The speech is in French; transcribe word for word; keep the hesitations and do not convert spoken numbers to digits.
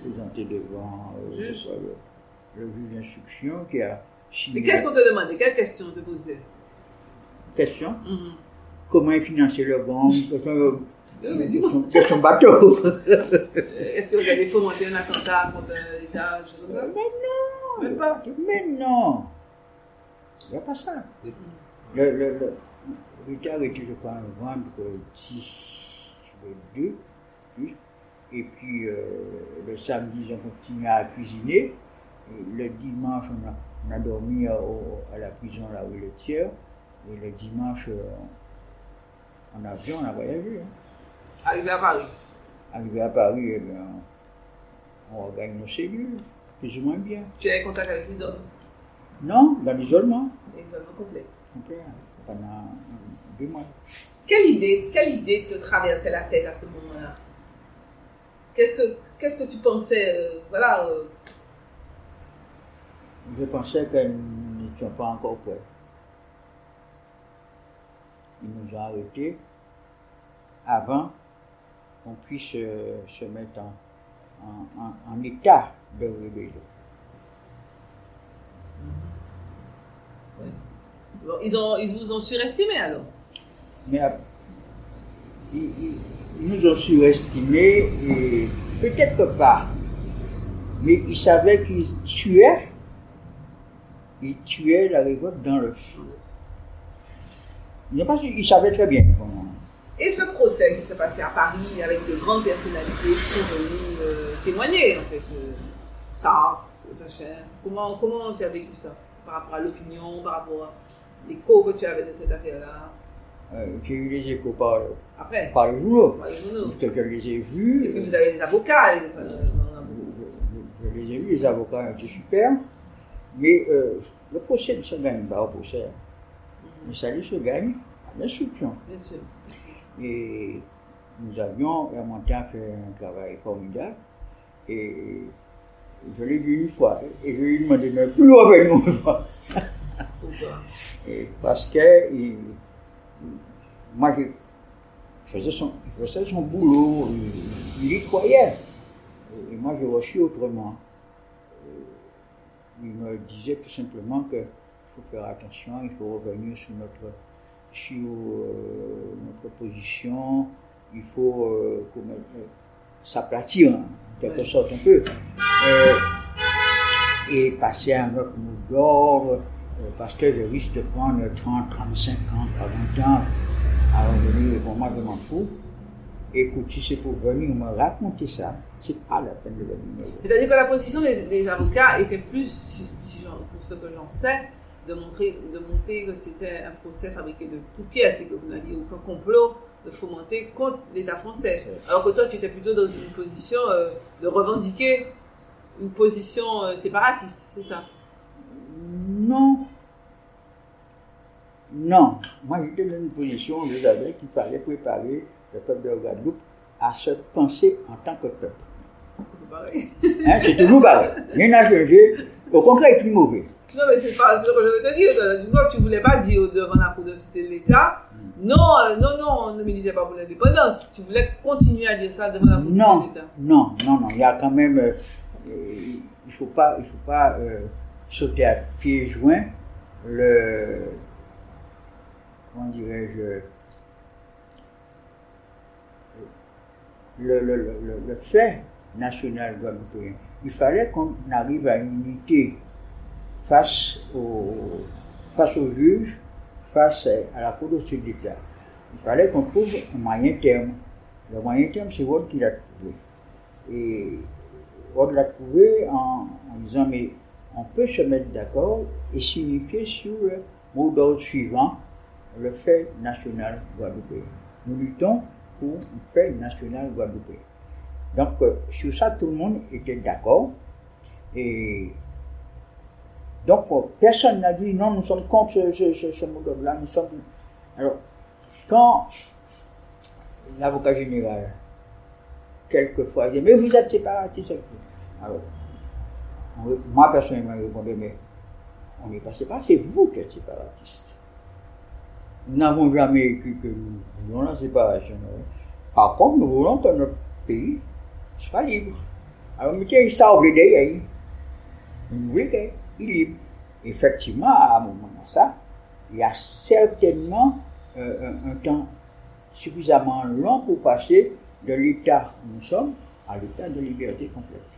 présenté devant euh, juge. le, le juge d'instruction qui a signé. Mais qu'est-ce qu'on te demandait? Quelle question on te posait? Question Mm-hmm. Comment est financé le banque? Question, Oui, question, question bateau. Est-ce que vous allez fomenter un attentat contre l'État? Je sais pas. Mais non! Même pas. Mais non! Il n'y a pas ça. Le, le, le, L'État a arrêté, je crois, en vendredi deux, et puis euh, le samedi, ils ont continué à cuisiner. Et le dimanche, on a, on a dormi à, au, à la prison là où il est tiers. Et le dimanche, euh, en avion, on a voyagé. Hein. Arrivé à Paris. Arrivé à Paris, eh bien, on regagne nos cellules, plus ou moins bien. Tu as eu contact avec les autres? Non, dans l'isolement. L'isolement complet. Complet, pendant deux mois. Quelle idée, quelle idée te traversait la tête à ce moment-là? Qu'est-ce que, qu'est-ce que tu pensais, euh, voilà euh... Je pensais que nous n'étions pas encore prêts. Ils nous ont arrêtés avant qu'on puisse euh, se mettre en, en, en, en état de rébellion. Ouais. Bon, ils, ont, ils vous ont surestimé alors? Mais ils, ils, ils nous ont surestimés et peut-être pas. Mais ils savaient qu'ils tuaient. Ils tuaient la révolte dans le feu. Ils savaient très bien comment. Et ce procès qui s'est passé à Paris avec de grandes personnalités qui sont venues euh, témoigner, en fait, euh, Sartre, Vacher, comment, comment tu as vécu ça par rapport à l'opinion, par rapport à l'écho que tu avais de cette affaire-là? euh, J'ai eu les échos par, Après, par les journaux. Par les journaux. Que je les ai vus. Et puis vous avez des avocats. Les... Euh, je, je, je les ai vus, les avocats ont été super. Mais euh, le procès ne se gagne pas au procès. Mm-hmm. Mais ça se gagne à l'instruction. Bien sûr. Et nous avions, Hermantin a fait un travail formidable. Et je l'ai vu une fois. Et je lui ai demandé de ne plus revenir une fois. Pourquoi? Et parce que il, moi, je faisais son, il faisait son boulot, il, il y croyait. Et, et moi, je reçus autrement. Il me disait tout simplement qu'il faut faire attention, il faut revenir sur notre, sur, euh, notre position, il faut euh, euh, s'aplatir en quelque ouais. sorte un peu. Euh, et passer à un autre mot d'ordre, euh, parce que je risque de prendre trente, trente-cinq ans, quarante ans à revenir, bon, moi je m'en fous. Écoute, si c'est pour venir me raconter ça, c'est pas la peine de venir. C'est-à-dire que la position des, des avocats était plus, si, si pour ce que j'en sais, de montrer, de montrer que c'était un procès fabriqué de toutes pièces et que vous n'aviez aucun complot de fomenter contre l'État français. Alors que toi, tu étais plutôt dans une position euh, de revendiquer une position euh, séparatiste, c'est ça? Non. Non. Moi, j'étais dans une position où je savais qu'il fallait préparer le peuple de Guadeloupe à se penser en tant que peuple. C'est pareil. Hein, c'est toujours pareil. Rien n'a changé. Au contraire, il est plus mauvais. Non, mais c'est pas ce que je veux te dire. Tu vois, tu ne voulais pas dire devant la Cour de suite de l'État, mm. non, non, non, on ne militait pas pour l'indépendance. Tu voulais continuer à dire ça devant la Cour de suite de l'État. Non, non, non. Il y a quand même. Euh, il ne faut pas, il faut pas euh, sauter à pieds joints le. Comment dirais-je? Le, le, le, le fait national guadeloupéen. Il fallait qu'on arrive à une unité face au, face aux juges, face à la Cour de suite de l'État. Il fallait qu'on trouve un moyen terme. Le moyen terme, c'est Ward qui l'a trouvé. Et Ward l'a trouvé en, en disant, mais on peut se mettre d'accord et signifier sur le mot d'ordre suivant, le fait national guadeloupéen. Nous luttons pour un fait national guadeloupéen. Donc, euh, sur ça, tout le monde était d'accord. Et donc, euh, personne n'a dit non, nous sommes contre ce, ce, ce, ce mot d'ordre-là. Nous sommes. Alors, quand l'avocat général, quelquefois, dit mais vous êtes séparatiste. Alors, on, moi personnellement, je répondais mais on n'est pas séparatiste, c'est vous qui êtes séparatiste. Nous n'avons jamais écrit que nous voulons la séparation. Par contre, nous voulons que notre pays soit libre. Alors, mettez ça au derrière. Nous voulons qu'il est libre. Effectivement, à un moment ça, il y a certainement euh, un, un temps suffisamment long pour passer de l'état où nous sommes à l'état de liberté complète.